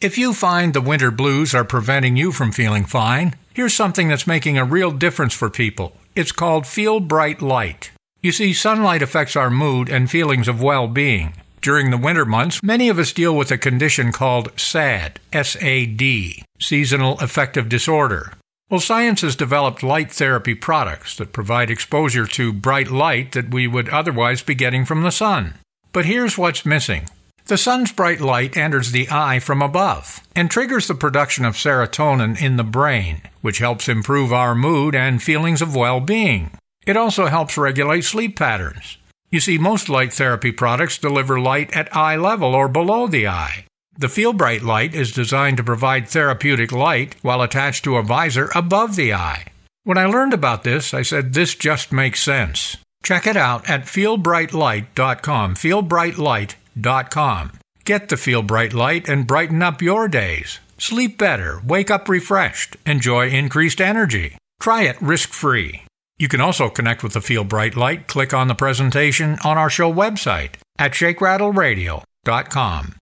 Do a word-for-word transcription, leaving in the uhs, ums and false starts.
If you find the winter blues are preventing you from feeling fine, here's something that's making a real difference for people. It's called Feel Bright Light. You see, sunlight affects our mood and feelings of well-being. During the winter months, many of us deal with a condition called S A D, S A D, Seasonal Affective Disorder. Well, science has developed light therapy products that provide exposure to bright light that we would otherwise be getting from the sun. But here's what's missing. The sun's bright light enters the eye from above and triggers the production of serotonin in the brain, which helps improve our mood and feelings of well-being. It also helps regulate sleep patterns. You see, most light therapy products deliver light at eye level or below the eye. The Feel Bright Light is designed to provide therapeutic light while attached to a visor above the eye. When I learned about this, I said, this just makes sense. Check it out at feel bright light dot com, feel bright light dot com. Get the Feel Bright Light and brighten up your days. Sleep better, wake up refreshed, enjoy increased energy. Try it risk-free. You can also connect with the Feel Bright Light. Click on the presentation on our show website at shake rattle radio dot com.